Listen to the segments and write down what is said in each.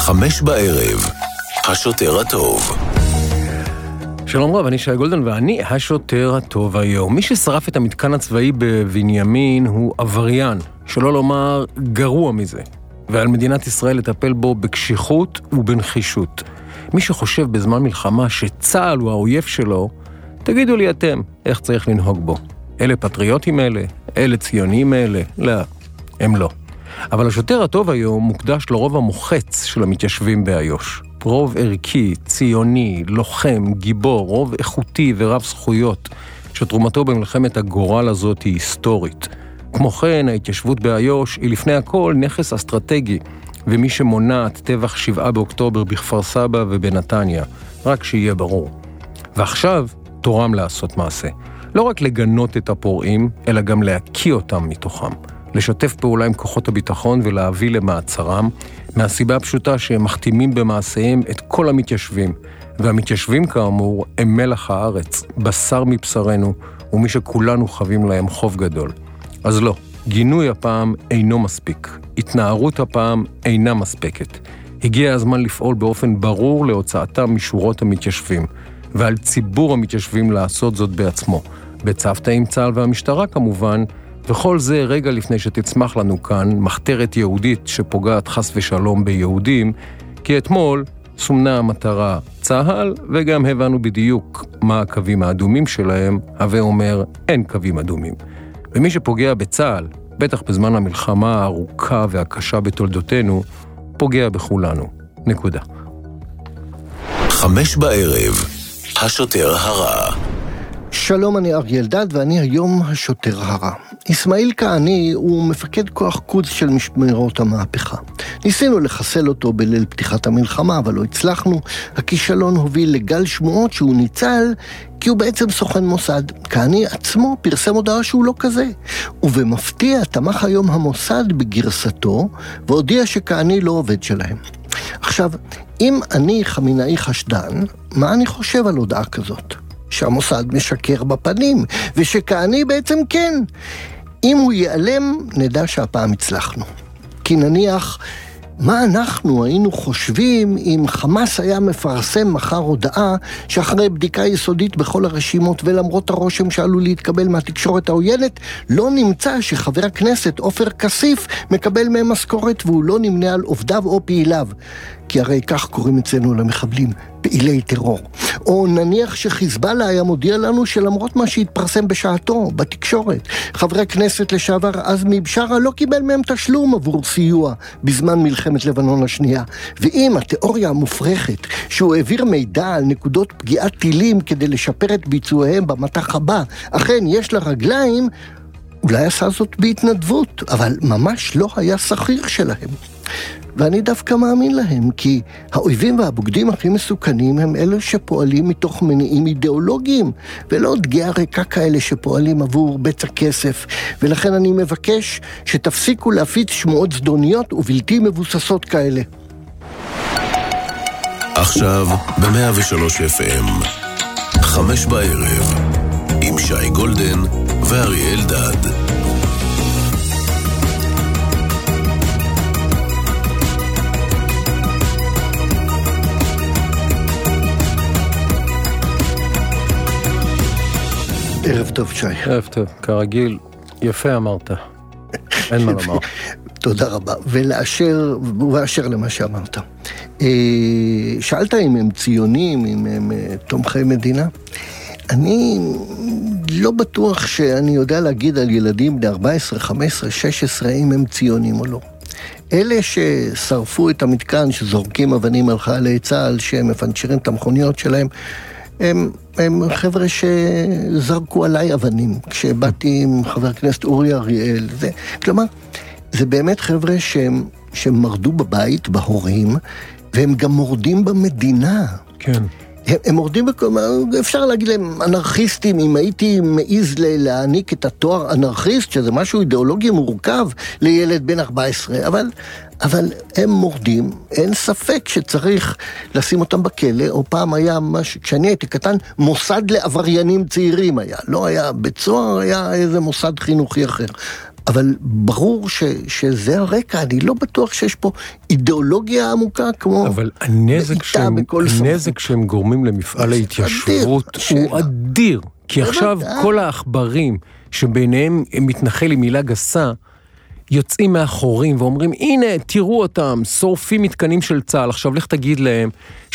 5:00, השוטר הטוב. שלום רב, אני שי גולדן ואני השוטר הטוב היום. מי ששרף את המתקן הצבאי בבנימין הוא עבריין, שלא לומר גרוע מזה. ועל מדינת ישראל לטפל בו בקשיחות ובנחישות. מי שחושב בזמן מלחמה שצה"ל הוא האויב שלו, תגידו לי אתם, איך צריך לנהוג בו? אלה פטריוטים אלה? אלה ציונים אלה? לא, הם לא. אבל השוטר הטוב היום מוקדש לרוב המוחץ של המתיישבים באיו"ש. רוב ערכי, ציוני, לוחם, גיבור, רוב איכותי ורב זכויות, שתרומתו במלחמת הגורל הזאת היא היסטורית. כמו כן, ההתיישבות באיו"ש היא לפני הכל נכס אסטרטגי, ומי שמונע את טבח 7 באוקטובר בכפר סבא ובנתניה, רק שיהיה ברור. ועכשיו תורם לעשות מעשה. לא רק לגנות את הפורעים, אלא גם להקיא אותם מתוכם. לשתף פעולה עם כוחות הביטחון ולהביא למעצרם, מהסיבה הפשוטה שהם מחתימים במעשיהם את כל המתיישבים. והמתיישבים כאמור הם מלח הארץ, בשר מבשרנו, ומי שכולנו חווים להם חוב גדול. אז לא, גינוי הפעם אינו מספיק. התנערות הפעם אינה מספקת. הגיע הזמן לפעול באופן ברור להוצאתם משורות המתיישבים, ועל ציבור המתיישבים לעשות זאת בעצמו. בצוותא עם צה"ל והמשטרה כמובן, וכל זה רגע לפני שתצמח לנו כאן מחתרת יהודית שפוגעת חס ושלום ביהודים, כי אתמול סומנה המטרה צה"ל, וגם הבנו בדיוק מה הקווים האדומים שלהם, הווה אומר אין קווים אדומים. ומי שפוגע בצה"ל, בטח בזמן המלחמה הארוכה והקשה בתולדותינו, פוגע בכולנו. נקודה. 5:00, השוטר הרע. שלום, אני אריה אלדד ואני היום השוטר הרע. אסמאעיל כעני הוא מפקד כוח קודס של משמרות המהפכה. ניסינו לחסל אותו בליל פתיחת המלחמה, אבל לא הצלחנו. הכישלון הוביל לגל שמועות שהוא ניצל, כי הוא בעצם סוכן מוסד. כעני עצמו פרסם הודעה שהוא לא כזה. ובמפתיע תמך היום המוסד בגרסתו, והודיע שכעני לא עובד שלהם. עכשיו, אם אני חמינאי חשדן, מה אני חושב על הודעה כזאת? שהמוסד משקר בפנים, ושכעני בעצם כן. אם הוא ייעלם, נדע שהפעם הצלחנו. כי נניח, מה אנחנו היינו חושבים אם חמאס היה מפרסם מחר הודעה שאחרי בדיקה יסודית בכל הרשימות ולמרות הרושם שעלול להתקבל מהתקשורת העוינת, לא נמצא שחבר הכנסת עופר כסיף מקבל מהם משכורת והוא לא נמנה על עובדיו או פעיליו. כי הרי כך קוראים אצלנו למחבלים, פעילי טרור. או נניח שחיזבאללה היה מודיע לנו שלמרות מה שהתפרסם בשעתו, בתקשורת, חברי כנסת לשעבר עזמי בשארה לא קיבל מהם תשלום עבור סיוע בזמן מלחמת לבנון השנייה. ואם התיאוריה המופרכת שהוא העביר מידע על נקודות פגיעת טילים כדי לשפר את ביצועיהם במטח הבא, אכן יש לה רגליים, אולי עשה זאת בהתנדבות, אבל ממש לא היה שכיר שלהם. ואני דווקא מאמין להם, כי האויבים והבוגדים הכי מסוכנים הם אלה שפועלים מתוך מניעים אידיאולוגיים, ולא דגי הרקע כאלה שפועלים עבור בצע כסף. ולכן אני מבקש שתפסיקו להפיץ שמועות זדוניות ובלתי מבוססות כאלה. עכשיו ב-103 FM, 5:00, עם שי גולדן ואריה אלדד. ערב טוב, שי. ערב טוב, כרגיל, יפה אמרת. אין מה לומר. תודה רבה. ולאשר למה שאמרת. שאלת אם הם ציונים, אם הם תומכי מדינה. אני לא בטוח שאני יודע להגיד על ילדים בני 14, 15, 16, אם הם ציונים או לא. אלה ששרפו את המתקן, שזורקים אבנים על חיילי צה"ל, שהם מפנצ'רים את המכוניות שלהם, הם חבר'ה שזרקו עליי אבנים, כשבאתי עם חבר הכנסת אורי אריאל. כלומר, זה באמת חבר'ה שהם מרדו בבית, בהורים, והם גם מורדים במדינה. כן. הם מורדים, אפשר להגיד להם אנרכיסטים, אם הייתי מעיז להעניק את התואר אנרכיסט, שזה משהו אידיאולוגי מורכב לילד בן 14, אבל הם מורדים, אין ספק שצריך לשים אותם בכלא, או פעם היה, כשאני הייתי קטן, מוסד לעבריינים צעירים היה, לא היה בית סוהר, היה איזה מוסד חינוכי אחר. אבל ברור שזה הרקע, אני לא בטוח שיש פה אידיאולוגיה עמוקה כמו... אבל הנזק שהם גורמים למפעל ההתיישבות הוא אדיר, כי עכשיו כל האחברים שביניהם מתנחל עם מילה גסה, יוצאים מאחורים ואומרים, הנה, תראו אותם, שורפים מתקנים של צה"ל. עכשיו, לך תגיד להם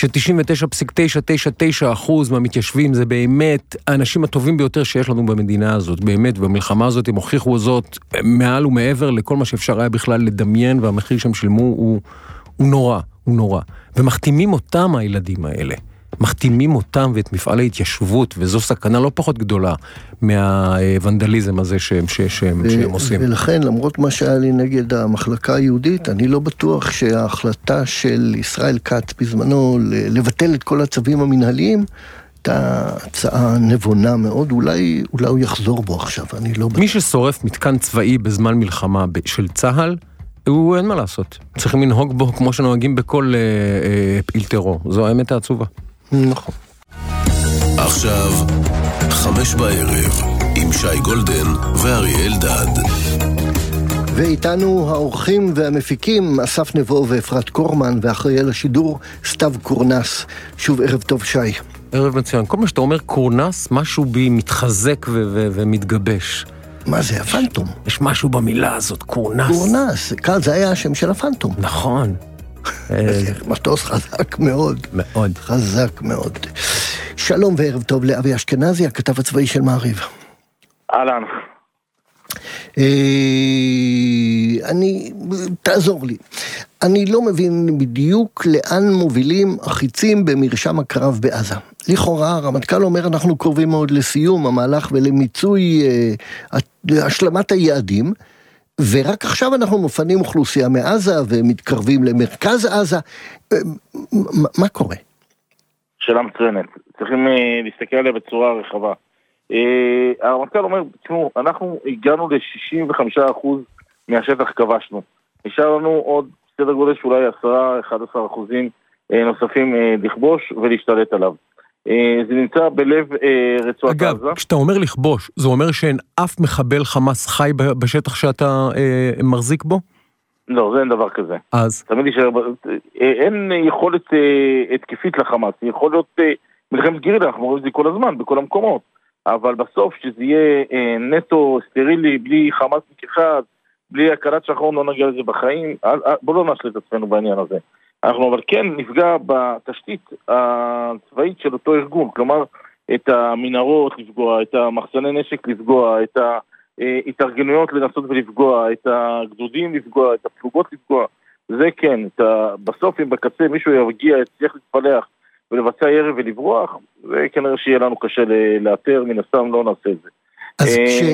ש99.999% מהמתיישבים זה באמת האנשים הטובים ביותר שיש לנו במדינה הזאת, באמת, במלחמה הזאת הם הוכיחו זאת מעל ומעבר לכל מה שאפשר היה בכלל לדמיין, והמחיר שהם שילמו הוא נורא, הוא נורא. ומחתימים אותם הילדים האלה. מחתימים אותם ואת מפעל ההתיישבות, וזו סכנה לא פחות גדולה מהוונדליזם הזה שהם עושים. ולכן, למרות מה שהיה לי נגד המחלקה היהודית, אני לא בטוח שההחלטה של ישראל כץ בזמנו לבטל את כל הצווים המנהליים, הייתה הצעה נבונה מאוד, אולי הוא יחזור בו עכשיו, אני לא בטוח. מי ששורף מתקן צבאי בזמן מלחמה של צה"ל, הוא אין מה לעשות. צריכים לנהוג בו כמו שנוהגים בכל פעיל טרור. זו האמת העצובה. נכון. עכשיו, 5:00 עם שי גולדן ואריאל דד. ואיתנו האורחים והמפיקים, אסף נבו ואפרת קורמן, ואחראי על השידור, סתיו קורנס. שוב, ערב טוב שי. ערב מצוין. כל מה שאתה אומר קורנס, משהו בי מתחזק ומתגבש. מה זה, הפנטום? יש משהו במילה הזאת, קורנס. קורנס, כאן זה היה השם של הפנטום. נכון. מטוס חזק מאוד. מאוד. חזק מאוד. שלום וערב טוב לאבי אשכנזי, הכתב הצבאי של מעריב. אהלן. תעזור לי. אני לא מבין בדיוק לאן מובילים החיצים במרשם הקרב בעזה. לכאורה, הרמטכ"ל אומר אנחנו קרובים מאוד לסיום המהלך ולמיצוי השלמת היעדים, ורק עכשיו אנחנו מפנים אוכלוסייה מעזה ומתקרבים למרכז עזה. מה קורה? שאלה מצוינת. צריכים להסתכל עליה בצורה רחבה. הרמטכ"ל אומר, תשמעו, אנחנו הגענו ל-65% מהשטח כבשנו. נשאר לנו עוד סדר גודל שאולי 10-11% נוספים לכבוש ולהשתלט עליו. זה נמצא בלב רצועת עזה. אגב, כשאתה אומר לכבוש, זה אומר שאין אף מחבל חמאס חי בשטח שאתה מחזיק בו? לא, זה אין דבר כזה. אז? תמיד אין יכולת התקפית לחמאס, יכול להיות מלחמת גרילה, אנחנו רואים את זה כל הזמן, בכל המקומות. אבל בסוף שזה יהיה נטו, סטרילי, בלי חמאס אחד, בלי הקלת שחרון, לא נגיע לזה בחיים, בוא לא נשלה את עצמנו בעניין הזה. אנחנו אבל כן נפגע בתשתית הצבאית של אותו ארגון, כלומר את המנהרות לפגוע, את המחסני נשק לפגוע, את ההתארגנויות לנסות ולפגוע, את הגדודים לפגוע, את הפלוגות לפגוע, זה כן, בסוף אם בקצה מישהו יגיע, יצליח להתפלח ולבצע ירי ולברוח, וכנראה שיהיה לנו קשה לאתר, מן הסתם לא נעשה את זה. אז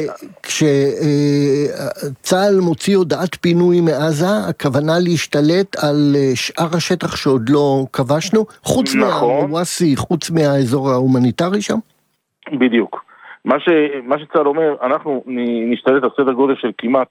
כשצה"ל מוציא הודעת פינוי מעזה, הכוונה להשתלט על שאר השטח שעוד לא כבשנו, חוץ מהוואסי, חוץ מהאזור ההומניטרי שם? בדיוק. מה שצה"ל אומר, אנחנו נשתלט על סדר גודל של כמעט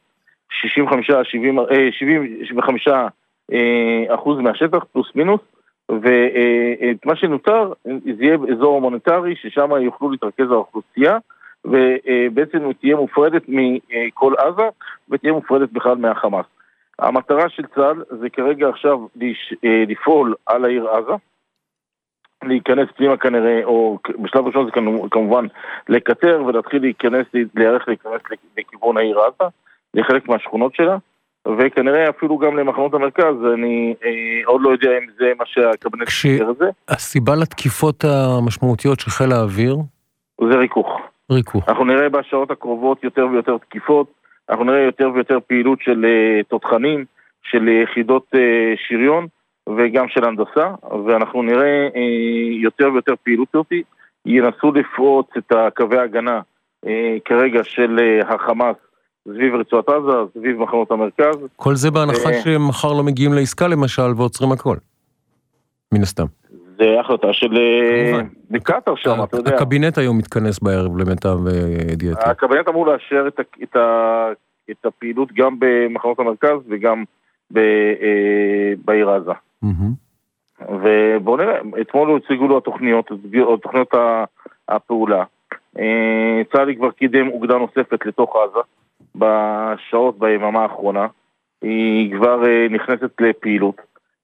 75% מהשטח, פלוס מינוס, ואת מה שנותר, זה יהיה אזור הומניטרי, ששם יוכלו להתרכז האוכלוסייה, ובעצם תהיה מופרדת מכל עזה, ותהיה מופרדת בכלל מהחמאס. המטרה של צה"ל זה כרגע עכשיו לפעול על העיר עזה, להיכנס פנימה כנראה, או בשלב ראשון זה כמובן לקטר, ולהתחיל להיערך להיכנס לכיוון העיר עזה, לחלק מהשכונות שלה, וכנראה אפילו גם למחנות המרכז, אני עוד לא יודע אם זה מה שהקבינט שיקר את זה. הסיבה לתקיפות המשמעותיות של חיל האוויר? זה ריכוך. אנחנו נראה בשעות הקרובות יותר ויותר תקיפות, אנחנו נראה יותר ויותר פעילות של תותחנים, של יחידות שריון, וגם של הנדסה, ואנחנו נראה יותר ויותר פעילות אותי, ינסו לפרוץ את קווי ההגנה כרגע של החמאס, סביב רצועת עזה, סביב מחנות המרכז. כל זה בהנחה שמחר לא מגיעים לעסקה למשל ועוצרים הכל. מן הסתם. זה החלטה של דיקטר שם, אתה יודע. הקבינט היום מתכנס בערב למיטב ידיעתי. הקבינט אמור לאשר את הפעילות גם במחנות המרכז וגם בעיר עזה. ובואו נראה, אתמול הציגו לו תוכניות הפעולה. צה"ל כבר קידם אוגדה נוספת לתוך עזה, בשעות ביממה האחרונה, היא כבר נכנסת לפעילות.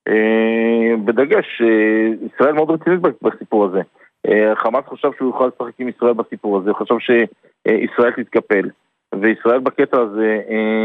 בדגש, ישראל מאוד רצינית בסיפור הזה. חמאס חשב שהוא יוכל לשחק עם ישראל בסיפור הזה, חשב שישראל תתקפל. וישראל בקטע הזה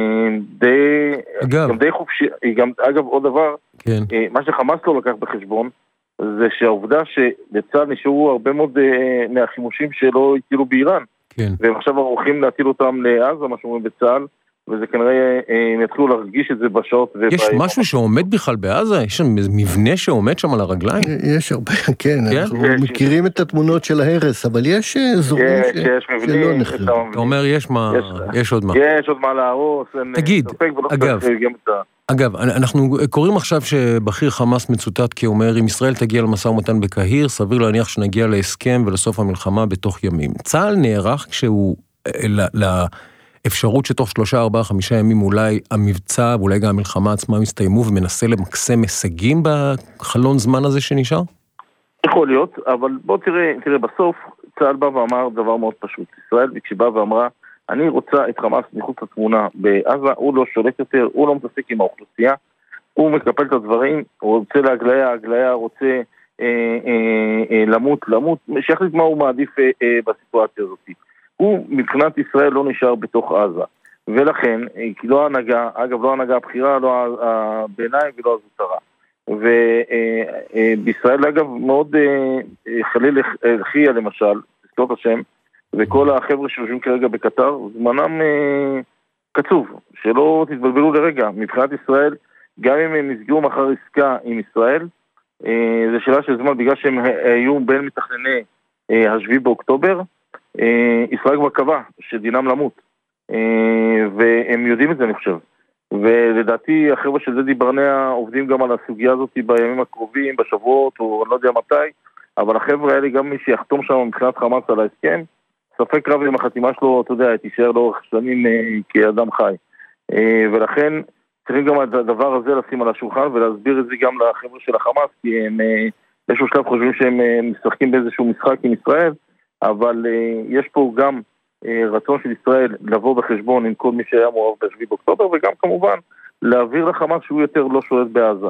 גם די חופשי. אגב, עוד דבר, מה שחמאס לא לקח בחשבון, זה שהעובדה שלצה"ל נשארו הרבה מאוד מהחימושים שלא הטילו באיראן. והם עכשיו ערוכים להטיל אותם לעזה, מה שאומרים בצה"ל, וזה כנראה, הם יתחילו להרגיש את זה בשעות. יש משהו שעומד בכלל בעזה? יש שם מבנה שעומד שם על הרגליים? יש הרבה, כן. אנחנו מכירים את התמונות של ההרס, אבל יש אזורים שלא נחרב. אתה אומר, יש עוד מה. יש עוד מה להרוס. תגיד, אגב, אנחנו קוראים עכשיו שבכיר חמאס מצוטט כי אומר, אם ישראל תגיע למשא ומתן בקהיר, סביר להניח שנגיע להסכם ולסוף המלחמה בתוך ימים. צה"ל נערך כשהוא לאפשרות שתוך 3, 4, 5 ימים אולי המבצע ואולי גם המלחמה עצמה מסתיימו ומנסה למקסם הישגים בחלון זמן הזה שנשאר? יכול להיות, אבל בוא תראה, בסוף צה"ל בא ואמר דבר מאוד פשוט. ישראל כשבא ואמרה, אני רוצה את חמאס מחוץ לתמונה בעזה, הוא לא שולט יותר, הוא לא מתעסק עם האוכלוסייה, הוא מקפל את הדברים, הוא רוצה להגליה, הגליה רוצה למות, שיחליט מה הוא מעדיף בסיטואציה הזאת. הוא מבחינת ישראל לא נשאר בתוך עזה, ולכן, כי לא ההנהגה, אגב לא ההנהגה הבחירה, לא הביניים ולא הזוטרה. ובישראל אגב מאוד חליל אלחיה למשל, תזכור את השם, וכל החבר'ה שיושבים כרגע בקטר, זמנם קצוב, שלא תתבלבלו לרגע. מבחינת ישראל, גם אם הם נסגרו מחר עסקה עם ישראל, זה שאלה של זמן, בגלל שהם היו בין מתכנני השביעי באוקטובר, ישראל כבר קבע שדינם למות, והם יודעים את זה אני חושב. ולדעתי החבר'ה של דדי ברנע עובדים גם על הסוגיה הזאת בימים הקרובים, בשבועות, או אני לא יודע מתי, אבל החבר'ה האלה, גם מי שיחתום שם מבחינת חמאס על ההסכם, ספק רב עם החתימה שלו, אתה יודע, תישאר לאורך שנים כאדם חי. ולכן צריכים גם את הדבר הזה לשים על השולחן ולהסביר את זה גם לחבר'ה של החמאס, כי הם באיזשהו שלב חושבים שהם משחקים באיזשהו משחק עם ישראל, אבל יש פה גם רצון של ישראל לבוא בחשבון עם כל מי שהיה מעורב ב7 באוקטובר, וגם כמובן להעביר לחמאס שהוא יותר לא שולט בעזה.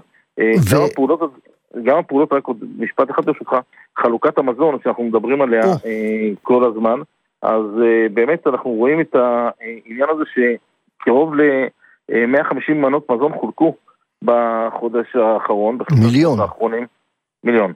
גם הפעולות, רק עוד משפט אחד ברשותך, חלוקת המזון שאנחנו מדברים עליה כל הזמן, אז באמת אנחנו רואים את העניין הזה שקרוב ל-150 מנות מזון חולקו בחודש האחרון, מיליון.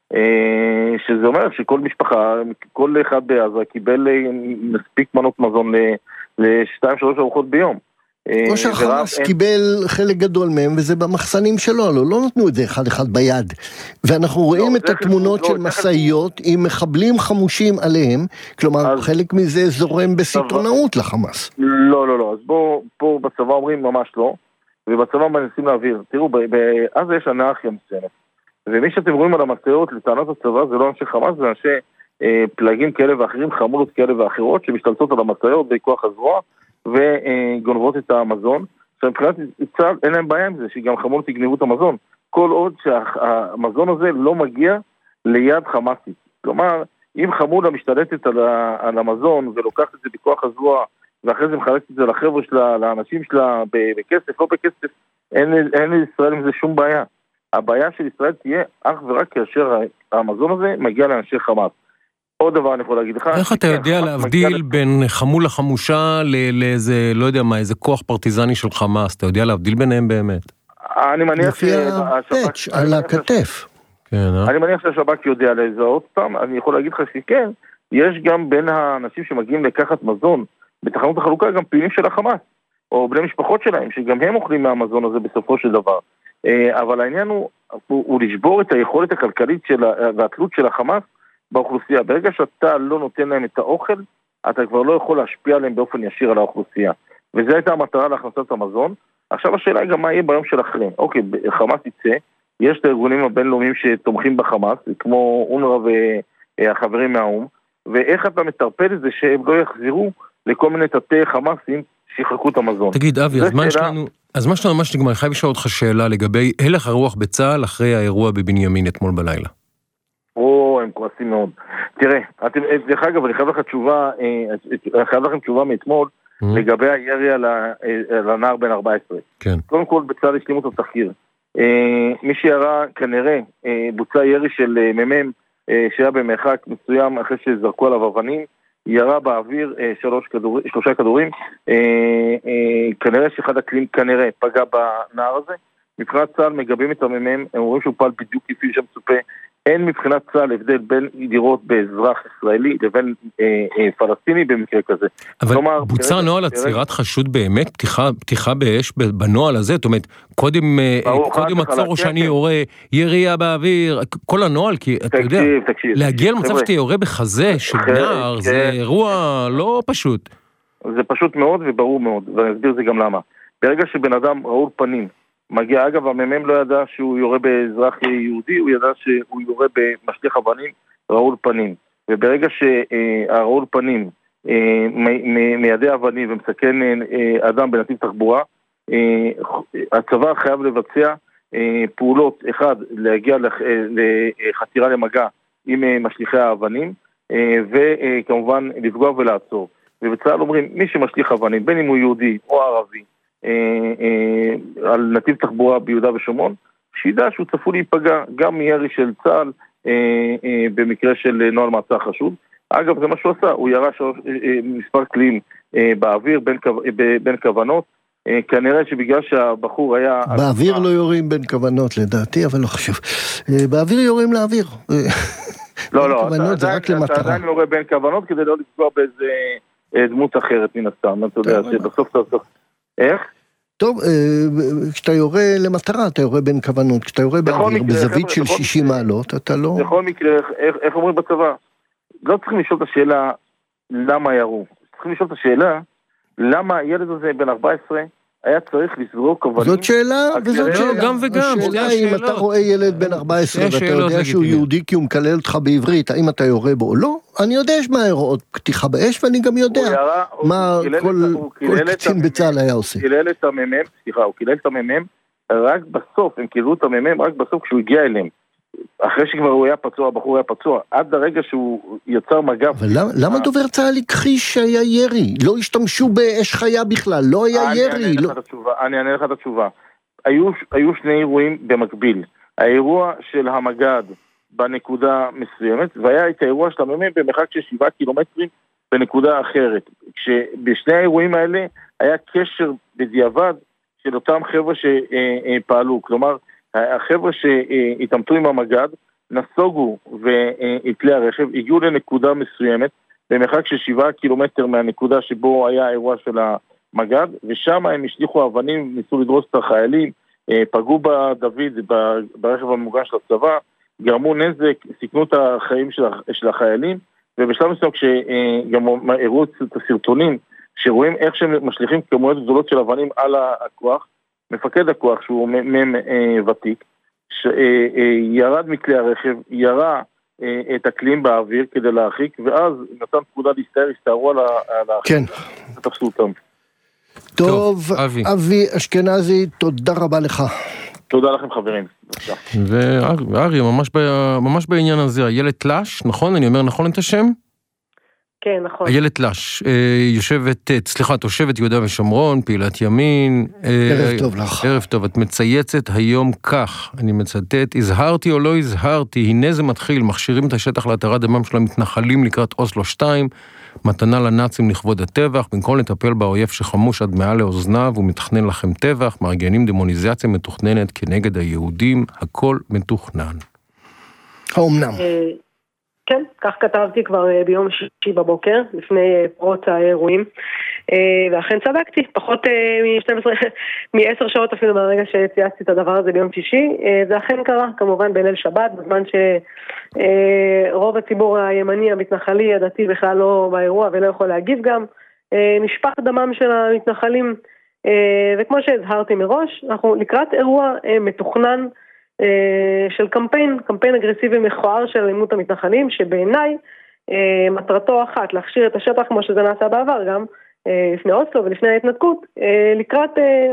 שזה אומר שכל משפחה, כל אחד בעזה קיבל מספיק מנות מזון ל-2-3 ארוחות ביום. כמו שהחמאס קיבל חלק גדול מהם, וזה במחסנים שלו, לא נתנו את זה אחד ביד. ואנחנו רואים את התמונות של מסעיות עם מחבלים חמושים עליהם, כלומר חלק מזה זורם בסיטונאות לחמאס. לא, אז פה בצבא אומרים ממש לא, ובצבא מנסים להעביר. תראו, בעזה יש אנרכיה מסוימת. ומי שאתם רואים על המסעיות לטענת הצבא זה לא אנשי חמאס, זה אנשי פלגים כאלה ואחרים, חמולות כאלה ואחרות, שמשתלטות על המסעיות בכוח הזרוע, וגונבות את המזון. מבחינת צה"ל אין להם בעיה עם זה, שגם חמולות יגנבו את המזון. כל עוד שהמזון הזה לא מגיע ליד חמאסית. כלומר, אם חמולה משתלטת על המזון ולוקחת את זה בכוח הזרוע, ואחרי זה מחלקת את זה לחבר'ה שלה, לאנשים שלה, בכסף, לא בכסף, אין לישראל עם זה שום בעיה. הבעיה של ישראל תהיה אך ורק כאשר המזון הזה מגיע לאנשי חמאס. עוד דבר אני יכול להגיד לך... איך אתה יודע להבדיל בין חמולה חמושה לאיזה, לא יודע מה, איזה כוח פרטיזני של חמאס? אתה יודע להבדיל ביניהם באמת? אני מניח לפי הפאץ' על הכתף. אני מניח שהשב"כ יודע לזהות אותם, אני יכול להגיד לך שכן, יש גם בין האנשים שמגיעים לקחת מזון בתחנות החלוקה גם פעילים של החמאס, או בני משפחות שלהם, שגם הם אוכלים מהמזון הזה בסופו של דבר. אבל העניין הוא לשבור את היכולת הכלכלית והתלות של החמאס באוכלוסייה. ברגע שאתה לא נותן להם את האוכל, אתה כבר לא יכול להשפיע עליהם באופן ישיר על האוכלוסייה. וזו הייתה המטרה להכנסת המזון. עכשיו השאלה היא גם מה יהיה ביום של אחרים. אוקיי, חמאס יצא, יש את הארגונים הבינלאומיים שתומכים בחמאס, כמו אונר"א והחברים מהאום, ואיך אתה מטרפד את זה שהם לא יחזירו לכל מיני תתי חמאסים שיחלקו את המזון. תגיד, אבי, אז מה שלנו ממש נגמר, אני חייב לשאול אותך שאלה לגבי הלך הרוח בצה"ל אחרי האירוע בבנימין אתמול בלילה. הם כועסים מאוד. תראה, דרך אגב, אני חייב לכם תשובה מאתמול, לגבי הירי על הנער בן 14. כן. קודם כל, בצד השלימו את התחקיר. מי שירה כנראה בוצע ירי של ממם שהיה במרחק מסוים אחרי שזרקו עליו אבנים, ירה באוויר 3 כדורים, כנראה שאחד הכלים כנראה פגע בנער הזה. מבחינת צה"ל מגבים את הממם, הם אומרים שהוא פעל בדיוק כפי שמצופה. אין מבחינת צה"ל הבדל בין לראות באזרח ישראלי לבין פלסטיני במקרה כזה. אבל בוצע נוהל עצירת חשוד באמת, פתיחה באש בנוהל הזה? זאת אומרת, קודם עצור או שאני יורה ירייה באוויר, כל הנוהל, כי אתה יודע, להגיע למצב שאתה יורה בחזה של נער, זה אירוע לא פשוט. זה פשוט מאוד וברור מאוד, ואני אסביר זה גם למה. ברגע שבן אדם רעול פנים, מגיע, אגב, הממם לא ידע שהוא יורה באזרח יהודי, הוא ידע שהוא יורה במשליך אבנים רעול פנים. וברגע שהרעול פנים מיידה אבנים ומסכן אדם בנתיב תחבורה, הצבא חייב לבצע פעולות, אחד, להגיע לחתירה למגע עם משליחי האבנים, וכמובן לפגוע ולעצור. ובצה"ל אומרים, מי שמשליך אבנים, בין אם הוא יהודי או ערבי, על נתיב תחבורה ביהודה ושומרון, שידע שהוא צפוי להיפגע גם מירי של צה"ל במקרה של נוהל מעצר חשוד. אגב, זה מה שהוא עשה, הוא ירה מספר כלים באוויר בין כוונות, כנראה שבגלל שהבחור היה... באוויר לא יורים בין כוונות לדעתי, אבל לא חשוב. באוויר יורים לאוויר. לא, אתה עדיין יורה בין כוונות כדי לא לפגוע באיזה דמות אחרת מן הסתם, אתה יודע שבסוף איך? טוב, כשאתה יורה למטרה, אתה יורה בין כוונות, כשאתה יורה באוויר בזווית של 60 מעלות, אתה לא... בכל מקרה, איך אומרים בצבא? לא צריכים לשאול את השאלה למה ירו. צריכים לשאול את השאלה למה הילד הזה בן 14 היה צריך לזרוק כוונים. זאת שאלה וזאת שאלה. גם וגם. השאלה אם אתה רואה ילד בן 14 ואתה יודע שהוא יהודי כי הוא מקלל אותך בעברית, האם אתה יורה בו או לא? אני יודע מה ההוראות פתיחה באש ואני גם יודע מה כל קצין בצה"ל היה עושה. הוא קילל את הממם רק בסוף, הם קיללו את הממם רק בסוף כשהוא הגיע אליהם. אחרי שכבר הוא היה פצוע, הבחור היה פצוע, עד הרגע שהוא יצר מגע. אבל למה דובר צה"ל הכחיש שהיה ירי? לא השתמשו באש חיה בכלל, לא היה ירי. אני אענה לך את התשובה. היו שני אירועים במקביל. האירוע של המג"ד בנקודה מסוימת, והיה את האירוע של הממם במרחק של 7 קילומטרים בנקודה אחרת. כשבשני האירועים האלה היה קשר בדיעבד של אותם חבר'ה שפעלו. כלומר, החבר'ה שהתאמתו עם המג"ד, נסוגו וכלי הרכב, הגיעו לנקודה מסוימת, במרחק של 7 קילומטר מהנקודה שבו היה האירוע של המג"ד, ושם הם השליחו אבנים, ניסו לדרוס את החיילים, פגעו בדוד ברכב המוגן של הצבא, גרמו נזק, סיכנו את החיים של החיילים, ובשלב מסוים כשגם הראו את הסרטונים, שרואים איך שהם משליחים כמויות גדולות של אבנים על הכוח, מפקד הכוח שהוא ותיק, ירד מכלי הרכב, ירה את הכלים באוויר כדי להרחיק, ואז נתן פקודה להסתער, הסתערו על כן. ותפסו אותם. טוב, אבי אשכנזי, תודה רבה לך. תודה לכם חברים. וארי, ממש בעניין הזה, הילד תלש, נכון? אני אומר נכון את השם? כן, נכון. איילת לש, תושבת יהודה ושומרון, פעילת ימין. ערב טוב לך. ערב טוב, את מצייצת היום כך, אני מצטט, הזהרתי או לא הזהרתי, הנה זה מתחיל, מכשירים את השטח להתרת דמם של המתנחלים לקראת אוסלו 2, מתנה לנאצים לכבוד הטבח, במקום לטפל באויב שחמוש עד מעל לאוזניו ומתכנן לכם טבח, מארגנים דמוניזציה מתוכננת כנגד היהודים, הכל מתוכנן. האומנם? כן, כך כתבתי כבר ביום שישי בבוקר, לפני פרוץ האירועים, ואכן צדקתי, פחות מ-10 שעות אפילו מהרגע שצייצתי את הדבר הזה ביום שישי, זה אכן קרה, כמובן בליל שבת, בזמן שרוב הציבור הימני, המתנחלי, הדתי בכלל לא באירוע ולא יכול להגיב גם, נשפך דמם של המתנחלים, וכמו שהזהרתי מראש, אנחנו לקראת אירוע מתוכנן, של קמפיין אגרסיבי מכוער של אלימות המתנחלים, שבעיניי מטרתו אחת, להכשיר את השטח כמו שזה נעשה בעבר גם, לפני אוסלו ולפני ההתנתקות, לקראת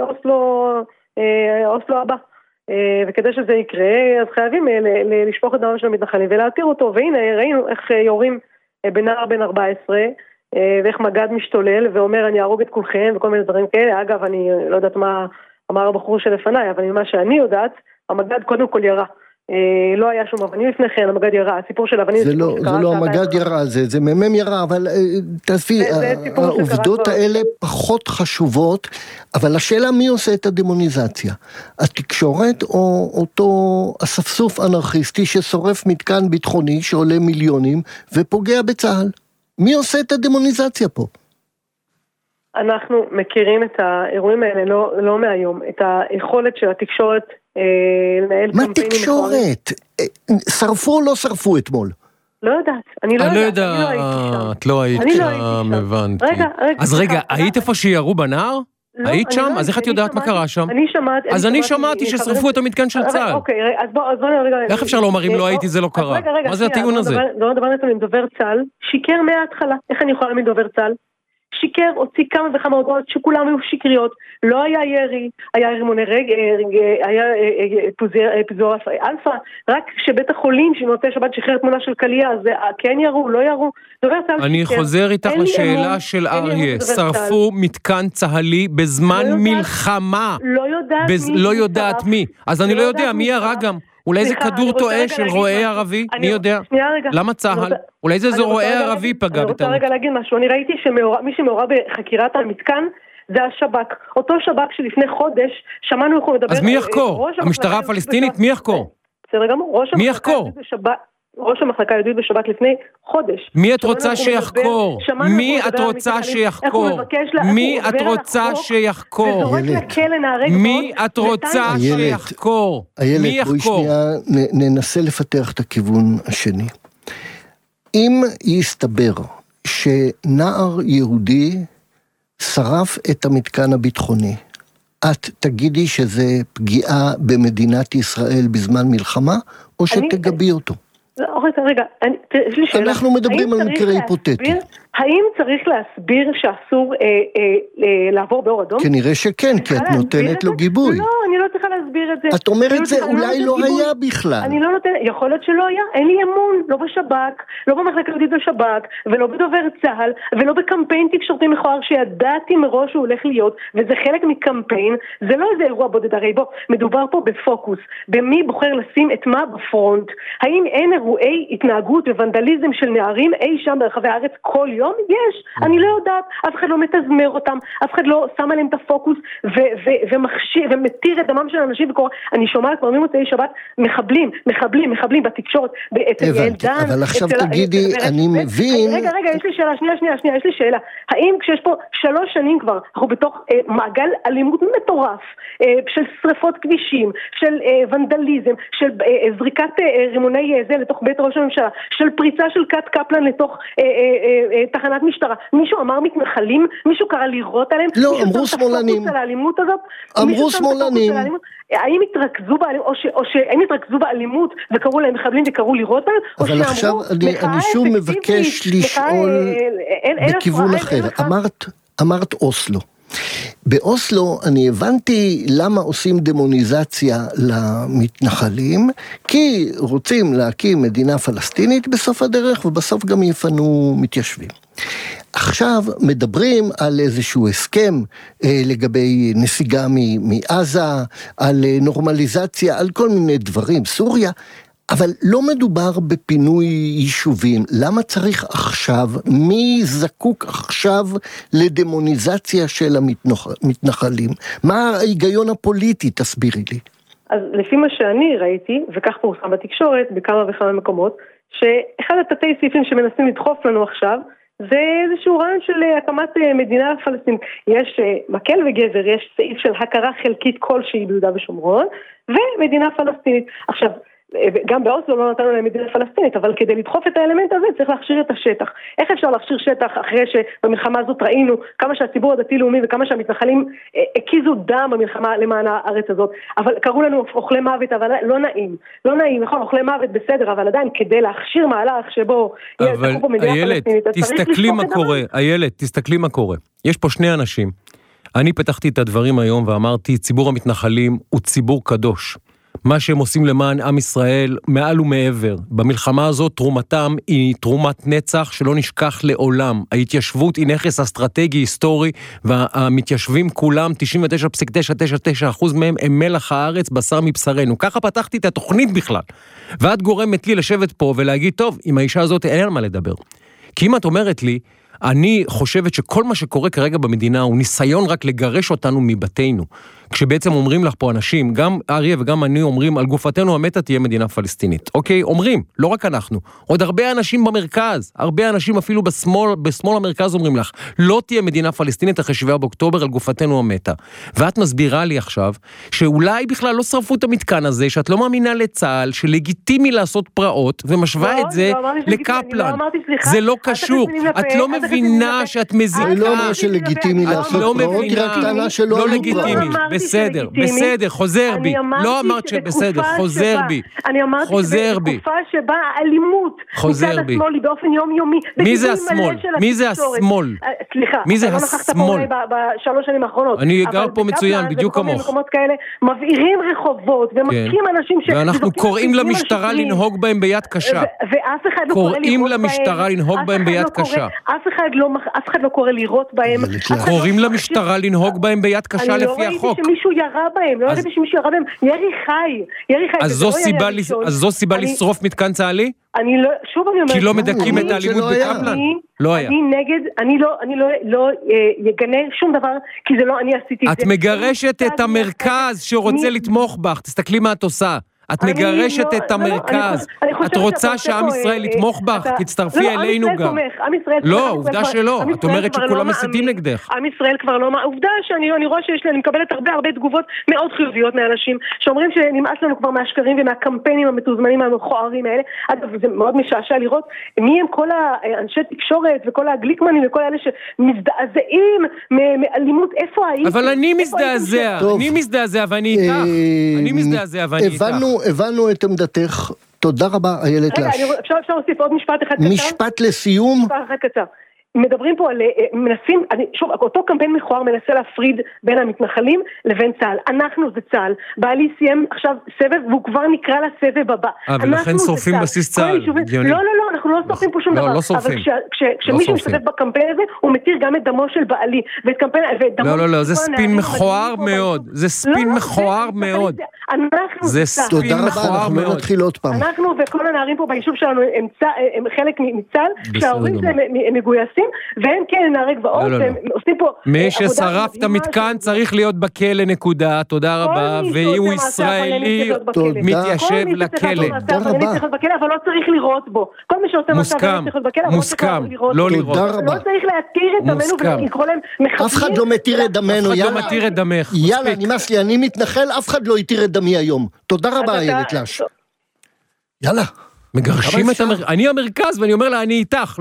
אוסלו הבא. וכדי שזה יקרה, אז חייבים לשפוך את דמם של המתנחלים ולהתיר אותו, והנה ראינו איך יורים בנער בן 14, ואיך מגד משתולל ואומר אני ארוג את כולכם וכל מיני דברים כאלה. אגב, אני לא יודעת מה אמר הבחור שלפניי, אבל ממה שאני יודעת, המגד קודם כל ירה. לא היה שום אבנים לפני כן, המגד ירה, הסיפור של אבנים... זה לא המגד ירה, זה ממם ירה, אבל תעשי, העובדות האלה פחות חשובות, אבל השאלה מי עושה את הדמוניזציה? התקשורת או אותו אספסוף אנרכיסטי ששורף מתקן ביטחוני שעולה מיליונים ופוגע בצהל? מי עושה את הדמוניזציה פה? אנחנו מכירים את האירועים האלה לא מהיום, את היכולת של התקשורת לנהל מה תקשורת? שרפו או לא שרפו אתמול? לא יודעת, אני לא יודעת. את לא היית שם, הבנתי. אז רגע, היית איפה שירו בנהר? היית שם? אז איך את יודעת מה קרה שם? אז אני שמעתי ששרפו את המתקן של צה"ל. אוקיי, אז בוא נרגע. איך אפשר לומר אם לא הייתי זה לא קרה? מה זה הטיעון הזה? לא דבר נתון עם דובר צה"ל, שיקר מההתחלה. איך אני יכולה להאמין דובר צה"ל? שיקר, הוציא כמה וכמה הודעות שכולם היו שקריות, לא היה ירי, היה רימוני היה פיזור אלפא, רק שבית החולים שמוצאי שבת שחרר תמונה של קליה, אז כן ירו, לא ירו, אני חוזר איתך לשאלה של אריה, שרפו מתקן צהלי בזמן מלחמה, לא יודעת מי, אז אני לא יודע מי ירה גם, אולי זה כדור טועה של רועה ערבי, מי יודע? למה צהל? אולי זה רועה ערבי פגע בטעות. אני רוצה רגע להגיד משהו, אני ראיתי שמי שמעורב בחקירת המתקן זה השב"כ, אותו שב"כ שלפני חודש שמענו איך הוא מדבר. אז מי יחקור? המשטרה הפלסטינית? מי יחקור? בסדר גמור, מי יחקור? ראש המחלקה היהודית בשב"כ לפני חודש. מי את רוצה שיחקור? מי את רוצה שיחקור? מי את רוצה שיחקור? מי את רוצה שיחקור? איילת, בואי שנייה ננסה לפתח את הכיוון השני. אם יסתבר שנער יהודי שרף את המתקן הביטחוני, את תגידי שזה פגיעה במדינת ישראל בזמן מלחמה, או שתגבי אותו? רגע, יש לי שאלה. אנחנו מדברים על מקרה היפותטי. האם צריך להסביר שאסור לעבור באור אדום? כנראה שכן, כי את נותנת לו גיבוי. לא, אני לא צריכה להסביר את זה. את אומרת זה אולי לא היה בכלל. אני לא נותנת, יכול להיות שלא היה, אין לי אמון, לא בשב"כ, לא במחלקה היהודית בשב"כ, ולא בדובר צה"ל, ולא בקמפיין תקשורתי מכוער שידעתי מראש שהוא הולך להיות, וזה חלק מקמפיין, זה לא איזה אירוע בודד, הרי בוא, מדובר פה בפוקוס, במי בוחר לשים את מה בפרונט, האם אין אירועי התנהגות וונדליזם של נערים אי שם ברחבי הארץ כל יום? יש, אני לא יודעת, אף אחד לא מתזמר אותם, אף אחד לא שם עליהם את הפוקוס ומתיר את דמם של אנשים וקורא, אני שומעת כבר ממוצאי שבת, מחבלים בתקשורת, הבנתי, אבל עכשיו תגידי, אני מבין... רגע, יש לי שאלה, שנייה, יש לי שאלה, האם כשיש פה 3 שנים כבר, אנחנו בתוך מעגל אלימות מטורף, של שריפות כבישים, של ונדליזם, של זריקת רימוני זה לתוך בית ראש הממשלה, של פריצה של קט קפלן לתוך תחנת משטרה, מישהו אמר מתנחלים, מישהו קרא לירות עליהם, לא, אמרו שמאלנים, אמרו שמאלנים, האם התרכזו באלימות, או שהם התרכזו באלימות וקראו להם מחבלים וקראו לירות עליהם, אבל עכשיו אני שוב מבקש לשאול בכיוון אחר, אמרת אוסלו, באוסלו אני הבנתי למה עושים דמוניזציה למתנחלים, כי רוצים להקים מדינה פלסטינית בסוף הדרך, ובסוף גם יפנו מתיישבים. עכשיו מדברים על איזשהו הסכם לגבי נסיגה מעזה, על נורמליזציה, על כל מיני דברים, סוריה, אבל לא מדובר בפינוי יישובים. למה צריך עכשיו, מי זקוק עכשיו לדמוניזציה של המתנחלים? מה ההיגיון הפוליטי, תסבירי לי. אז לפי מה שאני ראיתי, וכך פורסם בתקשורת, בכמה וכמה מקומות, שאחד התתי סעיפים שמנסים לדחוף לנו עכשיו, זה איזשהו רעיון של הקמת מדינה פלסטינית. יש מקל וגזר, יש סעיף של הכרה חלקית כלשהי ביהודה ושומרון, ומדינה פלסטינית. עכשיו, גם באוסלו לא נתנו להם מדינה פלסטינית, אבל כדי לדחוף את האלמנט הזה צריך להכשיר את השטח. איך אפשר להכשיר שטח אחרי שבמלחמה הזאת ראינו כמה שהציבור הדתי-לאומי וכמה שהמתנחלים הקיזו דם במלחמה למען הארץ הזאת, אבל קראו לנו אוכלי מוות, אבל לא נעים, נכון, אוכלי מוות בסדר, אבל עדיין כדי להכשיר מהלך שבו אבל איילת, תסתכלי מה קורה. יש פה 2 אנשים. אני פתחתי את הדברים היום ואמרתי, ציבור המתנחלים הוא ציבור קדוש. מה שהם עושים למען עם ישראל מעל ומעבר. במלחמה הזאת תרומתם היא תרומת נצח שלא נשכח לעולם. ההתיישבות היא נכס אסטרטגי היסטורי, והמתיישבים כולם, 99.999% מהם הם מלח הארץ, בשר מבשרנו. ככה פתחתי את התוכנית בכלל. ואת גורמת לי לשבת פה ולהגיד, טוב, עם האישה הזאת אין על מה לדבר. כי אם את אומרת לי, אני חושבת שכל מה שקורה כרגע במדינה הוא ניסיון רק לגרש אותנו מבתינו. כשבעצם אומרים לך פה אנשים, גם אריה וגם אני אומרים, על גופתנו המתה תהיה מדינה פלסטינית. אוקיי, אומרים, לא רק אנחנו. עוד הרבה אנשים במרכז, הרבה אנשים אפילו בשמאל המרכז אומרים לך, לא תהיה מדינה פלסטינית אחרי 7 באוקטובר על גופתנו המתה. ואת מסבירה לי עכשיו, שאולי בכלל לא שרפו את המתקן הזה, שאת לא מאמינה לצה"ל, שלגיטימי לעשות פרעות, ומשווה את זה לקפלן. זה לא קשור. את לא מבינה שאת מזיקה. אני לא אומר שלגיטימי לעשות פרעות, היא רק טענה שלא לגיטימי. בסדר, חוזר בי. לא אמרת שבסדר, חוזר בי. אני אמרתי שבתקופה שבה האלימות מצד השמאל היא באופן יומיומי. מי זה השמאל? מי זה השמאל? סליחה, מי זה השמאל? בשלוש שנים האחרונות. אני גר פה מצוין, בדיוק כמוך. מקומות כאלה מבעירים רחובות ומכים אנשים ואנחנו קוראים למשטרה לנהוג בהם ביד קשה. ואף אחד לא קוראים למשטרה לנהוג בהם ביד קשה. אף אחד לא קורא לירות בהם. קוראים למשטרה לנהוג בהם ביד קשה לפי החוק. לא ראיתי שמישהו ירה בהם, לא ראיתי שמישהו ירה בהם, ירי חי. אז זו סיבה לשרוף מתקן צה"לי? אני לא, שוב אני אומרת, כי לא מדכאים את האלימות בקפלן? לא היה. אני נגד, אני לא יגנה שום דבר, כי זה לא אני עשיתי את זה. את מגרשת את המרכז שרוצה לתמוך בך, תסתכלי מה את עושה. את מגרשת את המרכז. את רוצה שעם ישראל יתמוך בך? תצטרפי אלינו גם. לא, עובדה שלא. את אומרת שכולם מסיתים נגדך. עם ישראל כבר לא... עובדה שאני רואה אני מקבלת הרבה תגובות מאוד חיוביות מאנשים, שאומרים שנמאס לנו כבר מהשקרים ומהקמפיינים המתוזמנים המכוערים האלה. אגב, זה מאוד משעשע לראות מי הם כל האנשי תקשורת וכל הגליקמנים וכל אלה שמזדעזעים מאלימות. איפה היית? אבל אני מזדעזע ואני איתך. אני מזדעזע ואני איתך. הבנו את עמדתך. תודה רבה, איילת לש. רגע, אפשר להוסיף עוד משפט אחד קצר? משפט לסיום. משפט אחד קצר. מדברים פה על, מנסים, שוב, אותו קמפיין מכוער מנסה להפריד בין המתנחלים לבין צה"ל. אנחנו זה צה"ל. בעלי סיים עכשיו סבב, והוא כבר נקרא לסבב הבא. ולכן שורפים בסיס צה"ל. לא, אנחנו לא שורפים פה שום דבר. לא שורפים. אבל כשמישהו משתתף בקמפיין הזה, הוא מתיר גם את דמו של בעלי. לא, זה ספין מכוער מאוד. זה ספין מכוער מאוד. זה ספין מכוער מאוד. אנחנו לא נתחיל עוד פעם. אנחנו וכל הנערים פה ביישוב שלנו הם חלק מצה"ל, כשההורים שלהם מגויסים, והם כן נהרג גבעות, והם עושים פה... מי ששרף את המתקן צריך להיות בכלא, נקודה, תודה רבה, והוא ישראלי מתיישב לכלא. תודה רבה. אבל לא צריך לראות בו. כל מי שעושה מצב צריך להיות בכלא, אבל לא צריך לראות בו. תודה רבה. לא צריך להתיר את דמנו ולקרוא להם מחבלים. אף אחד לא מתיר את דמנו, אף אחד לא מתיר את דמך. יאללה, נמאס לי, אני מתנחל, אף אחד לא יתיר את דמי היום. תודה רבה, איילת לש. יאללה. מגרשים את אני המרכז, ואני אומר לה, אני איתך.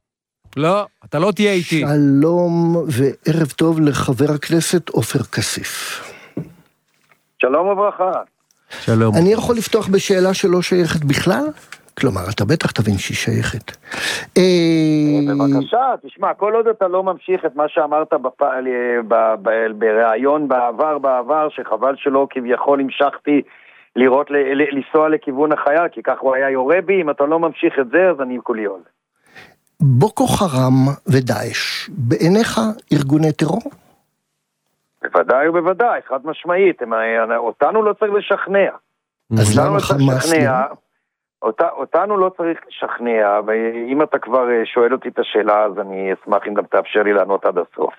לא, אתה לא תהיה איתי. שלום וערב טוב לחבר הכנסת עופר כסיף. שלום וברכה. שלום. אני יכול לפתוח בשאלה שלא שייכת בכלל? כלומר, אתה בטח תבין שהיא שייכת. בבקשה, תשמע, כל עוד אתה לא ממשיך את מה שאמרת בראיון בעבר, שחבל שלא כביכול המשכתי לנסוע לכיוון החייל, כי כך הוא היה יורה בי, אם אתה לא ממשיך את זה, אז אני כולי עול. בוקו חרם ודאעש, בעיניך ארגוני טרור? בוודאי ובוודאי, חד משמעית, אותנו לא צריך לשכנע. אז למה חמאס לא? אותנו לא צריך לשכנע, ואם אתה כבר שואל אותי את השאלה, אז אני אשמח אם גם תאפשר לי לענות עד הסוף.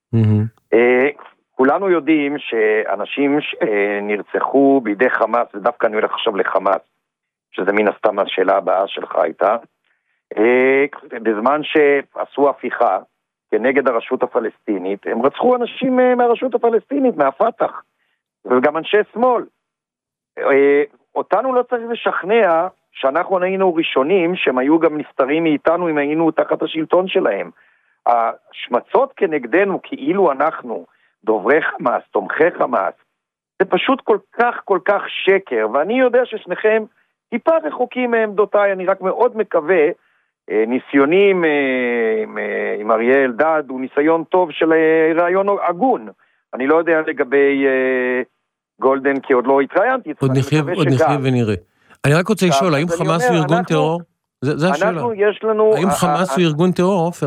כולנו יודעים שאנשים שנרצחו בידי חמאס, ודווקא אני הולך עכשיו לחמאס, שזה מן הסתם השאלה הבאה שלך הייתה, בזמן שעשו הפיכה כנגד הרשות הפלסטינית, הם רצחו אנשים מהרשות הפלסטינית, מהפתח, וגם אנשי שמאל. אותנו לא צריך לשכנע שאנחנו היינו ראשונים, שהם היו גם נפטרים מאיתנו אם היינו תחת השלטון שלהם. השמצות כנגדנו כאילו אנחנו דוברי חמאס, תומכי חמאס, זה פשוט כל כך שקר, ואני יודע ששניכם טיפה רחוקים מעמדותיי, אני רק מאוד מקווה, ניסיונים עם אריה אלדד הוא ניסיון טוב של רעיון הגון, אני לא יודע לגבי גולדן, כי עוד לא התראיינתי. עוד נחיה ונראה. אני רק רוצה לשאול, האם חמאס הוא ארגון טרור? זה השאלה. האם חמאס הוא ארגון טרור, עופר?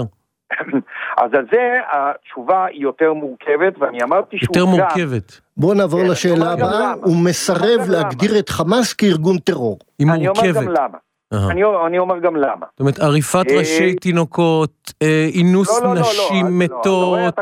אז על זה התשובה היא יותר מורכבת, ואני אמרתי שהוא יותר מורכבת. בוא נעבור לשאלה הבאה, הוא מסרב להגדיר את חמאס כארגון טרור. היא מורכבת. אני אומר גם למה. אני אומר גם למה. זאת אומרת, עריפת ראשי תינוקות, אינוס נשים מתות,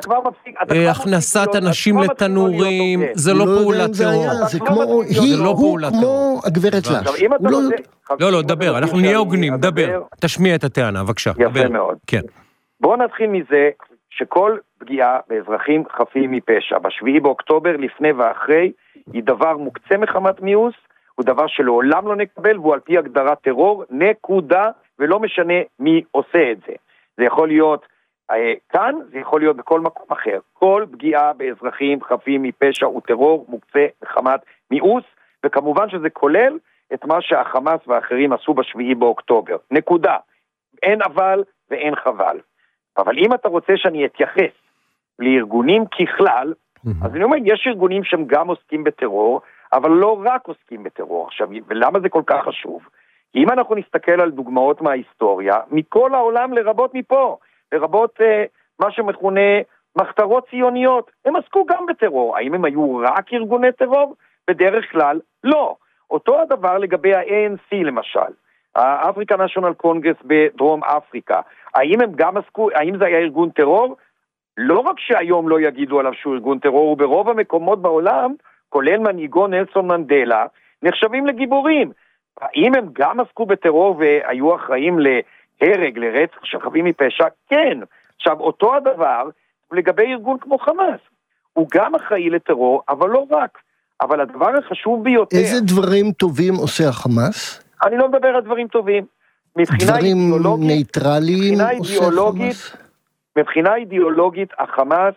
הכנסת אנשים לתנורים, זה לא פעולת טרור. הוא כמו הגברת לש. לא, דבר, אנחנו נהיה הוגנים, דבר. תשמיע את הטענה, בבקשה. יפה מאוד. בואו נתחיל מזה שכל פגיעה באזרחים חפים מפשע, ב7 באוקטובר, לפני ואחרי, היא דבר מוקצה מחמת מיאוס, הוא דבר שלעולם לא נקבל, והוא על פי הגדרת טרור, נקודה, ולא משנה מי עושה את זה. זה יכול להיות כאן, זה יכול להיות בכל מקום אחר. כל פגיעה באזרחים חפים מפשע הוא טרור מוקצה מחמת מיאוס, וכמובן שזה כולל את מה שהחמאס ואחרים עשו ב7 באוקטובר. נקודה. אין אבל ואין חבל. אבל אם אתה רוצה שאני אתייחס לארגונים ככלל, אז אני אומר, יש ארגונים שהם גם עוסקים בטרור, אבל לא רק עוסקים בטרור. עכשיו, ולמה זה כל כך חשוב? אם אנחנו נסתכל על דוגמאות מההיסטוריה, מכל העולם לרבות מפה, לרבות מה שמכונה מחתרות ציוניות, הם עסקו גם בטרור. האם הם היו רק ארגוני טרור? בדרך כלל לא. אותו הדבר לגבי ה-ANC למשל, האפריקה נשיונל קונגרס בדרום אפריקה. האם הם גם עסקו, האם זה היה ארגון טרור? לא רק שהיום לא יגידו עליו שהוא ארגון טרור, וברוב המקומות בעולם, כולל מנהיגו נלסון מנדלה, נחשבים לגיבורים. האם הם גם עסקו בטרור והיו אחראים להרג, לרצח של חפים מפשע? כן. עכשיו, אותו הדבר לגבי ארגון כמו חמאס. הוא גם אחראי לטרור, אבל לא רק. אבל הדבר החשוב ביותר... איזה דברים טובים עושה החמאס? אני לא מדבר על דברים טובים. דברים נייטרליים עושה חמאס? מבחינה אידיאולוגית, החמאס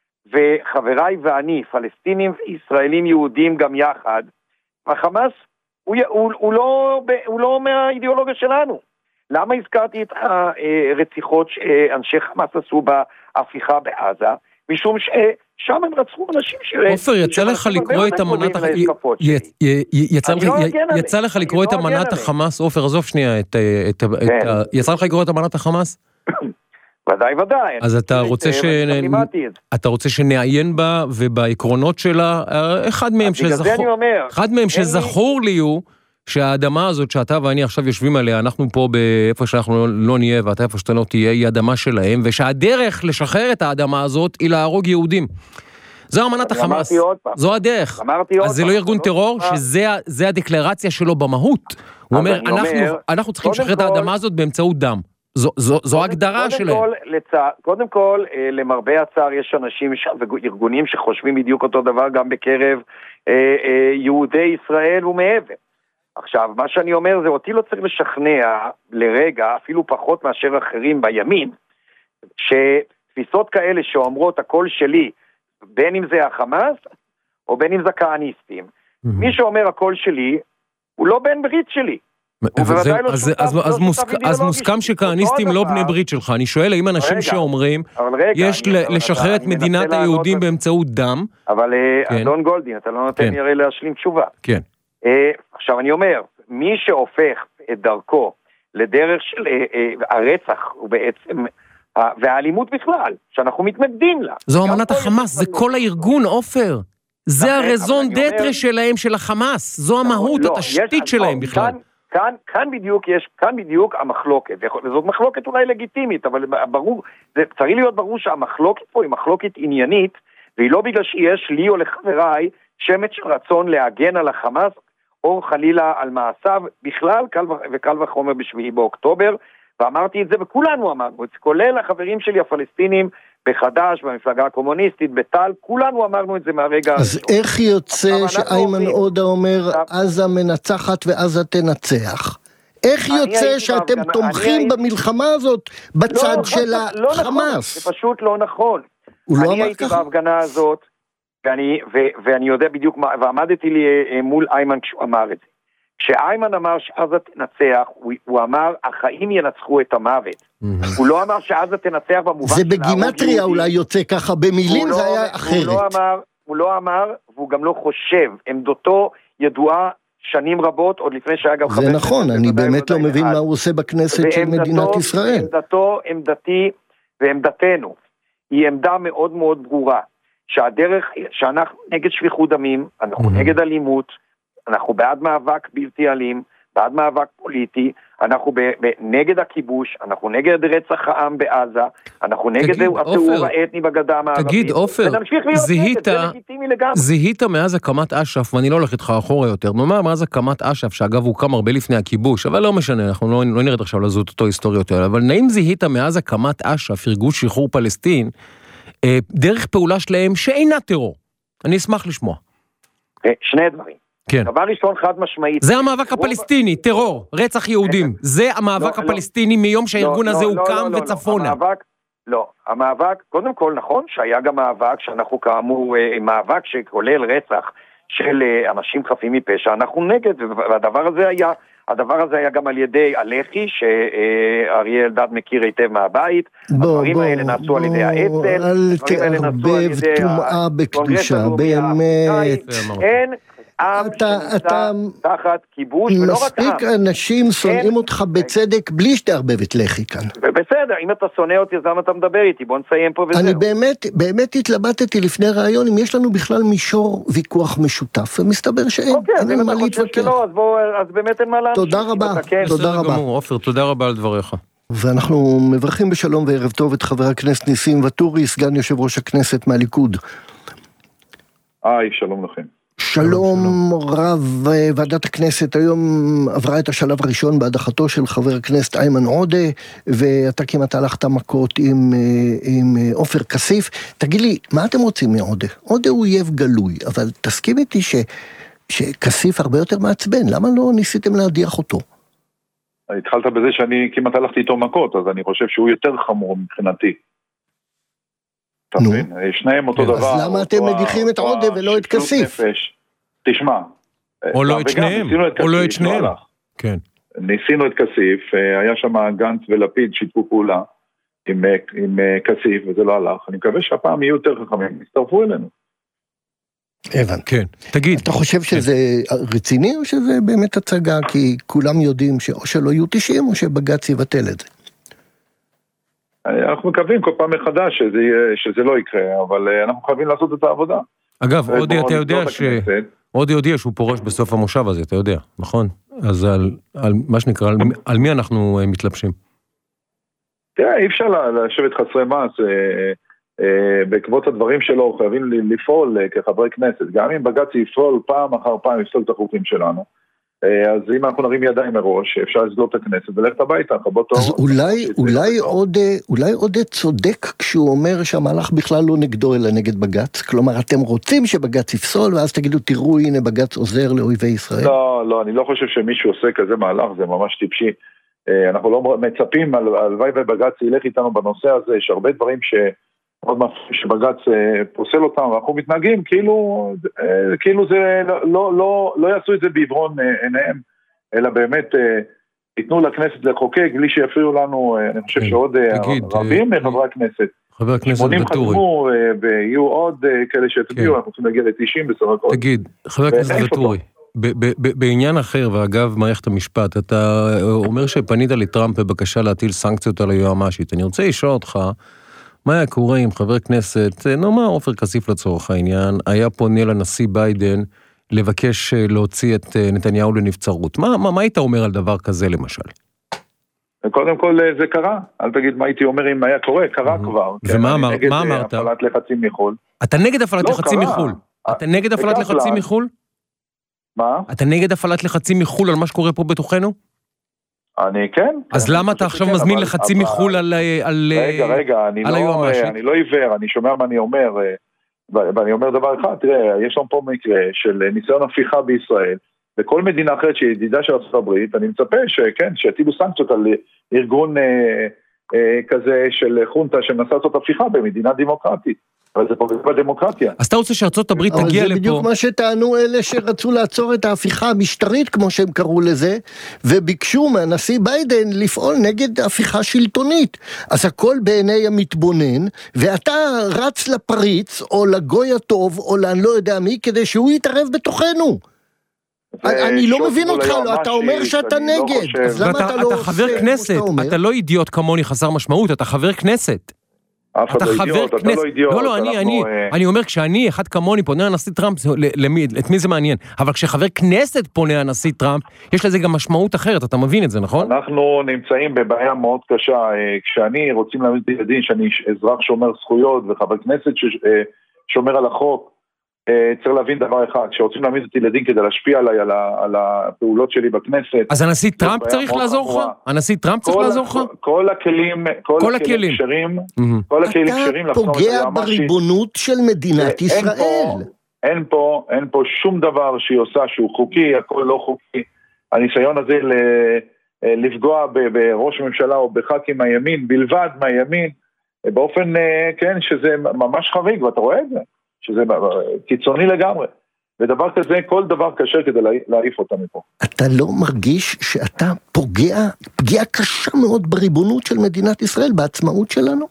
וחבריי ואני, פלסטינים וישראלים יהודים גם יחד, החמאס הוא לא מהאידיאולוגיה שלנו. למה הזכרתי את הרציחות שאנשי חמאס עשו בהפיכה בעזה? משום ששם הם רצחו אנשים עופר, יצא לך לקרוא את אמנת יצא לך לקרוא את אמנת החמאס, עופר, עזוב שנייה, יצא לך לקרוא את אמנת החמאס? ודאי. אז אתה רוצה שנעיין בה ובעקרונות שלה, אחד מהם שזכור לי הוא שהאדמה הזאת שאתה ואני עכשיו יושבים עליה, אנחנו פה באיפה שאנחנו לא נהיה ואתה איפה שאתה לא תהיה, היא אדמה שלהם, ושהדרך לשחרר את האדמה הזאת היא להרוג יהודים. זו אמנת החמאס, זו הדרך. אז זה לא ארגון טרור, שזה הדקלרציה שלו במהות. הוא אומר, אנחנו צריכים לשחרר את האדמה הזאת באמצעות דם. זו הגדרה שלהם. קודם כל, למרבה הצער יש אנשים וארגונים שחושבים בדיוק אותו דבר גם בקרב יהודי ישראל ומעבר. עכשיו, מה שאני אומר זה, אותי לא צריך לשכנע לרגע, אפילו פחות מאשר אחרים בימין, שתפיסות כאלה שאומרות הכל שלי, בין אם זה החמאס או בין אם זה כהניסטים. מי שאומר הכל שלי, הוא לא בן ברית שלי. אז מוסכם שכהניסטים לא בני ברית שלך. אני שואל, האם אנשים שאומרים יש לשחרר את מדינת היהודים באמצעות דם? אבל אדון גולדין, אתה לא נותן לי הרי להשלים תשובה. כן. עכשיו אני אומר, מי שהופך את דרכו לדרך של הרצח הוא בעצם, והאלימות בכלל, שאנחנו מתנגדים לה. זו אמנת החמאס, זה כל הארגון, עופר. זה הרזון דטרה שלהם, של החמאס. זו המהות, התשתית שלהם בכלל. כאן בדיוק המחלוקת, וזאת מחלוקת אולי לגיטימית, אבל ברור, זה צריך להיות ברור שהמחלוקת פה היא מחלוקת עניינית, והיא לא בגלל שיש לי או לחבריי שמץ של רצון להגן על החמאס, או חלילה על מעשיו, בכלל וקל וחומר ב7 באוקטובר, ואמרתי את זה, וכולנו אמרנו, כולל החברים שלי הפלסטינים, בחדש, במפלגה הקומוניסטית, בטל, כולנו אמרנו את זה מהרגע אז איך יוצא שאיימן עודה אומר, עזה מנצחת ועזה תנצח? איך יוצא שאתם תומכים במלחמה הזאת בצד של החמאס? זה פשוט לא נכון. אני הייתי בהפגנה הזאת, ואני יודע בדיוק מה, ועמדתי לי מול איימן כשהוא אמר את זה. כשאיימן אמר שעזה תנצח, הוא אמר, החיים ינצחו את המוות. הוא לא אמר שעזה תנצח במובן זה בגימטריה אולי יוצא ככה, במילים זה היה אחרת. הוא לא אמר, והוא גם לא חושב. עמדתו ידועה שנים רבות, עוד לפני שהיה גם זה נכון, אני באמת לא מבין מה הוא עושה בכנסת של מדינת ישראל. עמדתי ועמדתנו היא עמדה מאוד מאוד ברורה, שהדרך, שאנחנו נגד שפיכות דמים, אנחנו נגד אלימות, אנחנו בעד מאבק בלתי אלים, בעד מאבק פוליטי, אנחנו נגד הכיבוש, אנחנו נגד רצח העם בעזה, אנחנו נגד התיאור האתני בגדה המערבית. תגיד, עופר, זיהית מאז הקמת אש"ף, ואני לא הולך איתך אחורה יותר, נאמר מאז הקמת אש"ף, שאגב הוא קם הרבה לפני הכיבוש, אבל לא משנה, אנחנו לא נרד עכשיו לזאת אותו היסטוריות האלה, אבל נעים זיהית מאז הקמת אש"ף, ארגון שחרור פלסטין, דרך פעולה שלהם שאינה טרור. אני אשמח לשמוע. שני דברים. כן. דבר ראשון חד משמעית. זה המאבק הפלסטיני, טרור, רצח יהודים. זה המאבק הפלסטיני מיום שהארגון הזה הוקם וצפונה. לא, המאבק, קודם כל נכון שהיה גם מאבק שאנחנו כאמור, מאבק שכולל רצח של אנשים חפים מפשע, אנחנו נגד, והדבר הזה היה גם על ידי הלח"י, שאריה אלדד מכיר היטב מהבית, הדברים האלה נעשו על ידי האצ"ל, אל תערבב טומאה בקדושה, באמת. אין עם שנמצא תחת כיבוש, ולא רק עם. מספיק אנשים שונאים אותך בצדק, בלי שתערבב את לח"י כאן. בסדר, אם אתה שונא אותי, אז למה אתה מדבר איתי? בוא נסיים פה וזהו. אני באמת התלבטתי לפני רעיון, אם יש לנו בכלל מישור ויכוח משותף, ומסתבר שאין, אין לנו מה להתווכח. אז באמת אין מה להמשיך. תודה רבה, תודה רבה. עופר, תודה רבה על דבריך. ואנחנו מברכים בשלום וערב טוב את חבר הכנסת ניסים ואטורי, סגן יושב ראש הכנסת מהליכוד. שלום לכם. שלום רב, ועדת הכנסת היום עברה את השלב הראשון בהדחתו של חבר הכנסת איימן עודה, ואתה כמעט הלכת מכות עם עופר כסיף. תגיד לי, מה אתם רוצים מעודה? עודה הוא אויב גלוי, אבל תסכים איתי שכסיף הרבה יותר מעצבן, למה לא ניסיתם להדיח אותו? התחלת בזה שאני כמעט הלכתי איתו מכות, אז אני חושב שהוא יותר חמור מבחינתי. שניהם אותו דבר. אז למה אתם מדיחים את עודה ולא את כסיף? תשמע. או לא את שניהם. או לא את שניהם. כן. ניסינו את כסיף, היה שם גנץ ולפיד שיתפו פעולה עם כסיף, וזה לא הלך. אני מקווה שהפעם יהיו יותר חכמים, יצטרפו אלינו. הבנתי. כן, תגיד. אתה חושב שזה רציני או שזה באמת הצגה? כי כולם יודעים שאו שלא יהיו 90 או שבג"ץ יבטל את זה. אנחנו מקווים כל פעם מחדש שזה לא יקרה, אבל אנחנו חייבים לעשות את העבודה. אגב, עודי יודע שהוא פורש בסוף המושב הזה, אתה יודע, נכון? אז על מה שנקרא, על מי אנחנו מתלבשים? תראה, אי אפשר לשבת חסרי מס, בעקבות הדברים שלו חייבים לפעול כחברי כנסת, גם אם בג"ץ יפעול פעם אחר פעם יפסול את החוקים שלנו, אז אם אנחנו נרים ידיים מראש, אפשר לסגור את הכנסת ולכת הביתה. אז אולי עוד צודק כשהוא אומר שהמהלך בכלל לא נגדו אלא נגד בג"ץ, כלומר אתם רוצים שבג"ץ יפסול ואז תגידו תראו הנה בג"ץ עוזר לאויבי ישראל. לא, אני לא חושב שמישהו עושה כזה מהלך, זה ממש טיפשי. אנחנו לא מצפים על ואי ובג"ץ ילך איתנו בנושא הזה, יש הרבה דברים מאוד מפחיד שבג"ץ פוסל אותם, ואנחנו מתנהגים כאילו זה לא יעשו את זה בעברון עיניהם, אלא באמת ייתנו לכנסת לחוקק בלי שיפריעו לנו. אני חושב שעוד רבים מחברי הכנסת, חבר הכנסת 80 ואטורי חתמו ויהיו עוד כאלה שהצביעו, אנחנו צריכים להגיע ל-90 בסך הכל. תגיד, חבר הכנסת ואטורי, בעניין אחר, ואגב מערכת המשפט, אתה אומר שפנית לטראמפ בבקשה להטיל סנקציות על היועמ"שית. אני רוצה לשאול אותך, מה היה קורה אם חבר כנסת, נאמר עופר כסיף לצורך העניין, היה פונה לנשיא ביידן לבקש להוציא את נתניהו לנבצרות? מה היית אומר על דבר כזה למשל? קודם כל זה קרה, אל תגיד מה הייתי אומר אם היה קורה, קרה כבר. ומה אמרת? נגד הפעלת לחצים מחול. אתה נגד הפעלת לחצים מחול? אתה נגד הפעלת לחצים מחול? מה? אתה נגד הפעלת לחצים מחול על מה שקורה פה בתוכנו? אני כן. אז למה אתה עכשיו מזמין לחצים מחול על רגע, אני לא עיוור, אני שומע מה אני אומר, ואני אומר דבר אחד, תראה, יש לנו פה מקרה של ניסיון הפיכה בישראל, בכל מדינה אחרת שהיא ידידה של ארצות הברית, אני מצפה שיטילו סנקציות על ארגון כזה של חונטה שמנסה לעשות הפיכה במדינה דמוקרטית. אבל זה פוגע בדמוקרטיה. אז אתה רוצה שארצות הברית תגיע לפה... אבל זה בדיוק מה שטענו אלה שרצו לעצור את ההפיכה המשטרית, כמו שהם קראו לזה, וביקשו מהנשיא ביידן לפעול נגד הפיכה שלטונית. אז הכל בעיני המתבונן, ואתה רץ לפריץ, או לגוי הטוב, או לאן לא יודע מי, כדי שהוא יתערב בתוכנו. אני לא מבין אותך, אתה אומר שאתה נגד, אז למה אתה לא עושה? אתה חבר כנסת, אתה לא אידיוט כמוני חסר משמעות, אתה חבר כנסת. אתה לא אידיוט. לא, אני אומר, כשאני, אחד כמוני, פונה לנשיא טראמפ, את מי זה מעניין? אבל כשחבר כנסת פונה לנשיא טראמפ, יש לזה גם משמעות אחרת, אתה מבין את זה, נכון? אנחנו נמצאים בבעיה מאוד קשה, כשאני רוצים להבין את ילדים, שאני אזרח שומר זכויות, וחבר כנסת ששומר על החוק, צריך להבין דבר אחד, שרוצים להעמיד אותי לדין כדי להשפיע עליי על הפעולות שלי בכנסת. אז הנשיא טראמפ צריך לעזור לך? הנשיא טראמפ צריך לעזור לך? כל הכלים כשרים, אתה פוגע בריבונות של מדינת ישראל. אין פה שום דבר שהיא עושה שהוא חוקי, הכל לא חוקי. הניסיון הזה לפגוע בראש ממשלה או בח"כים מהימין, בלבד מהימין, באופן, כן, שזה ממש חריג, ואתה רואה את זה. שזה קיצוני לגמרי. ודבר כזה, כל דבר קשה כדי להעיף אותם מפה. אתה לא מרגיש שאתה פגיעה קשה מאוד בריבונות של מדינת ישראל, בעצמאות שלנו?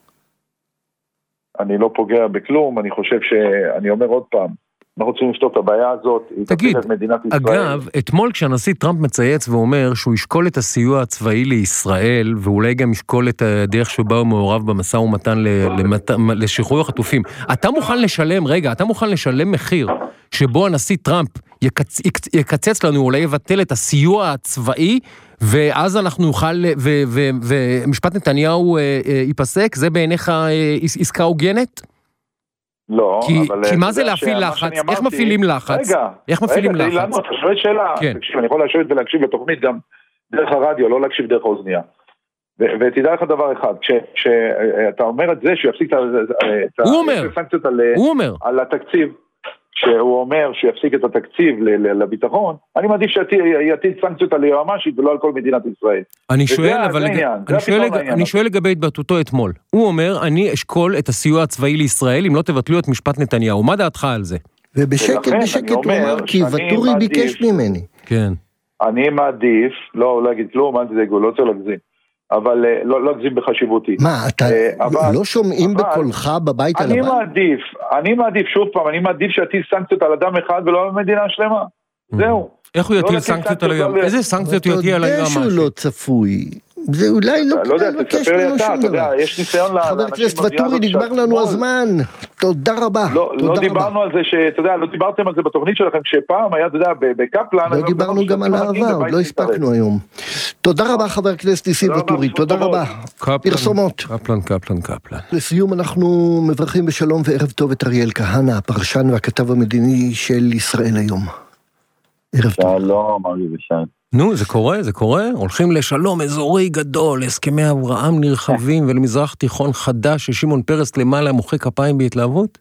אני לא פוגע בכלום, אני חושב שאני אומר עוד פעם, אנחנו צריכים לפתור את הבעיה הזאת. תגיד, אגב, אתמול כשהנשיא טראמפ מצייץ ואומר שהוא ישקול את הסיוע הצבאי לישראל, ואולי גם ישקול את הדרך שבה הוא מעורב במשא ומתן לשחרור החטופים, אתה מוכן לשלם מחיר שבו הנשיא טראמפ יקצץ לנו, אולי יבטל את הסיוע הצבאי, ואז אנחנו נוכל, ומשפט נתניהו ייפסק? זה בעיניך עסקה הוגנת? לא, כי מה זה להפעיל לחץ? איך מפעילים לחץ? איך מפעילים לחץ? אתה שואל שאלה, אני יכול לשבת ולהקשיב לתוכנית גם דרך הרדיו, לא להקשיב דרך האוזניה. ותדע לך דבר אחד, כשאתה אומר את זה, שיפסיק את הסנקציות על התקציב, שהוא אומר שיפסיק את התקציב לביטחון, אני מעדיף שיטיל סנקציות על יועמ"שית ולא על כל מדינת ישראל. אני שואל לגבי התבטאותו אתמול. הוא אומר, אני אשקול את הסיוע הצבאי לישראל אם לא תבטלו את משפט נתניהו. מה דעתך על זה? ובשקט הוא אומר, כי וטורי ביקש ממני. כן. אני מעדיף, לא להגיד כלום, אל תדאגו, לא רוצה להגזים. אבל לא להגזים בחשיבותי. מה, אתה לא שומעים בקולך בבית הלבן? אני מעדיף, שוב פעם, אני מעדיף שיטיל סנקציות על אדם אחד ולא על מדינה שלמה. זהו. איך הוא יטיל סנקציות על היום? איזה סנקציות הוא יטיל על היום? אתה יודע שהוא לא צפוי. זה אולי לא כדאי לבקש ממנו שום דבר. יש ניסיון חבר הכנסת וטורי, נגמר לנו הזמן. תודה רבה. לא דיברנו על זה, שאתה יודע, לא דיברתם על זה בתוכנית שלכם, כשפעם היה, אתה יודע, בקפלן. לא דיברנו גם על העבר, לא הספקנו היום. תודה רבה חבר הכנסת ניסים וטורי, תודה רבה. פרסומות. קפלן. לסיום אנחנו מברכים בשלום וערב טוב את אריאל כהנא, הפרשן והכתב המדיני של ישראל היום. ערב טוב. שלום, ארי ושי. נו, זה קורה. הולכים לשלום אזורי גדול, להסכמי אברהם נרחבים ולמזרח תיכון חדש ששמעון פרס למעלה מוחא כפיים בהתלהבות?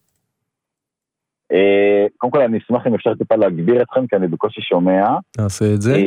קודם כל אני אשמח אם אפשר טיפה להגביר אתכם, כי אני בקושי שומע. נעשה את זה.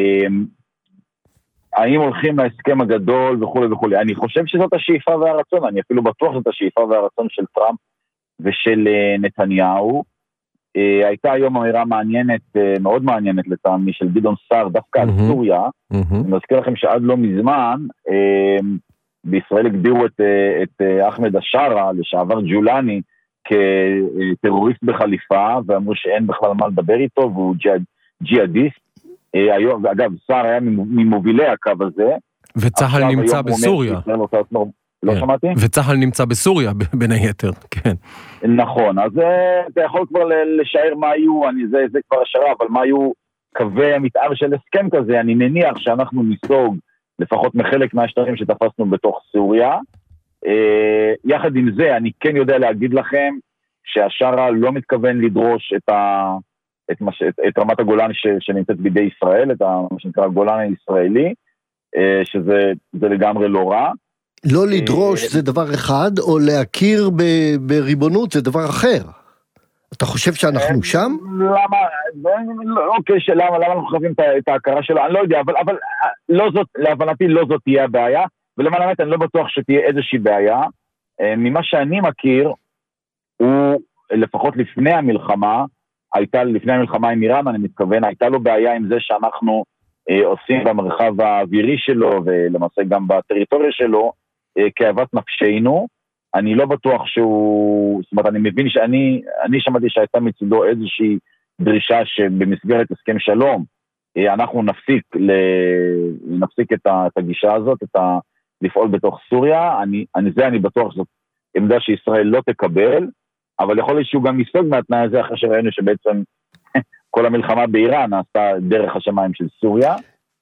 האם הולכים להסכם הגדול וכו'. אני חושב שזאת השאיפה והרצון, אני אפילו בטוח שזאת השאיפה והרצון של טראמפ ושל נתניהו. הייתה היום אמירה מעניינת, מאוד מעניינת לטעמי, של גדעון סער, דווקא על סוריה. אני מזכיר לכם שעד לא מזמן, בישראל הגדירו את אחמד השארה, לשעבר ג'ולני, כטרוריסט בחליפה, ואמרו שאין בכלל מה לדבר איתו, והוא ג'יהאדיסט. אגב, סער היה ממובילי הקו הזה. וצהל נמצא בסוריה. לא שמעתי? וצהל נמצא בסוריה בין היתר, כן. נכון, אז אתה יכול כבר לשער מה היו, זה כבר השערה, אבל מה היו קווי המתאר של הסכם כזה, אני מניח שאנחנו נסוג לפחות מחלק מהשטחים שתפסנו בתוך סוריה. יחד עם זה, אני כן יודע להגיד לכם שהשארה לא מתכוון לדרוש את רמת הגולן שנמצאת בידי ישראל, את מה שנקרא הגולן הישראלי, שזה לגמרי לא רע. לא לדרוש זה דבר אחד, או להכיר בריבונות זה דבר אחר. אתה חושב שאנחנו שם? למה? אוקיי, למה אנחנו חייבים את ההכרה שלו? אני לא יודע, אבל להבנתי לא זאת תהיה הבעיה, ולמען האמת אני לא בטוח שתהיה איזושהי בעיה. ממה שאני מכיר, הוא, לפחות לפני המלחמה עם איראן, אני מתכוון, הייתה לו בעיה עם זה שאנחנו עושים במרחב האווירי שלו, ולמעשה גם בטריטוריה שלו, כאוות נפשנו. אני לא בטוח שהוא, זאת אומרת, אני מבין אני שמעתי שהייתה מצידו איזושהי דרישה שבמסגרת הסכם שלום, אנחנו נפסיק את הגישה הזאת, לפעול בתוך סוריה. אני בטוח שזאת עמדה שישראל לא תקבל, אבל יכול להיות שהוא גם ייסוג מהתנאי הזה, אחרי שראינו שבעצם כל המלחמה באיראן נעשתה דרך השמיים של סוריה.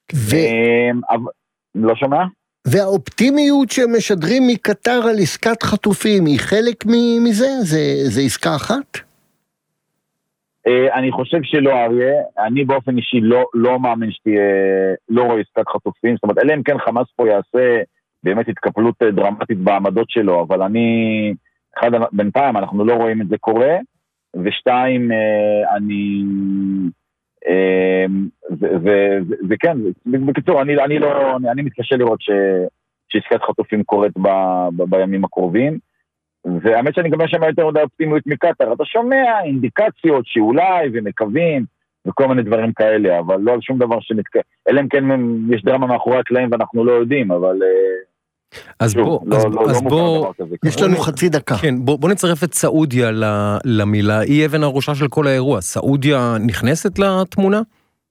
לא שומע? והאופטימיות שמשדרים מקטר על עסקת חטופים, היא חלק מזה? זה עסקה אחת? אני חושב שלא, אריה. אני באופן אישי לא מאמין לא רואה עסקת חטופים, זאת אומרת, אלא אם כן חמאס פה יעשה באמת התקפלות דרמטית בעמדות שלו, אבל בינתיים אנחנו לא רואים את זה קורה, ושתיים, וכן, בקיצור, אני מתקשה לראות שעסקת חטופים קורית בימים הקרובים, והאמת שאני גם שומע יותר מדי אופטימיות מקטר, אתה שומע אינדיקציות שאולי ומקווים וכל מיני דברים כאלה, אבל לא על שום דבר אלא אם כן יש דרמה מאחורי הקלעים ואנחנו לא יודעים, אבל אז בוא, יש לנו חצי דקה. כן, בוא נצרף את סעודיה למילה, היא אבן הראשה של כל האירוע. סעודיה נכנסת לתמונה?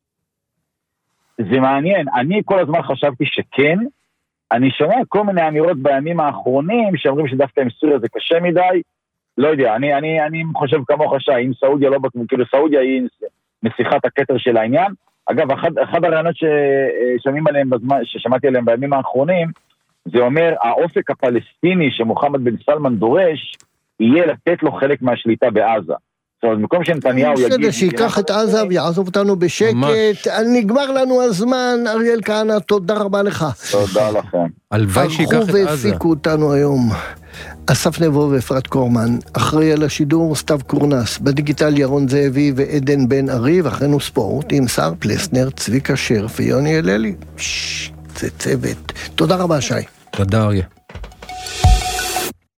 זה מעניין, אני כל הזמן חשבתי שכן, אני שומע כל מיני אמירות בימים האחרונים שאומרים שדווקא עם סוריה זה קשה מדי, לא יודע, אני חושב כמוך אם סעודיה לא בתמונה, כאילו סעודיה היא נסיכת הכתר של העניין. אגב, אחד הרעיונות ששמעתי עליהם בימים האחרונים, זה אומר, האופק הפלסטיני שמוחמד בן סלמן דורש, יהיה לתת לו חלק מהשליטה בעזה. זאת אומרת, במקום שנתניהו יגיד... שיקח את עזה ויעזוב אותנו בשקט. נגמר לנו הזמן, אריאל כהנא, תודה רבה לך. תודה לכם. הלוואי שיקח את עזה. והפיקו אותנו היום. אסף נבו ואפרת קורמן, אחראי על השידור סתיו קורנס, בדיגיטל ירון זאבי ועדן בן ארי, ואחרינו ספורט עם שר פלסנר, צביקה שרף ויוני אללי. זה צוות. תודה רבה, שי. תודה, אריה.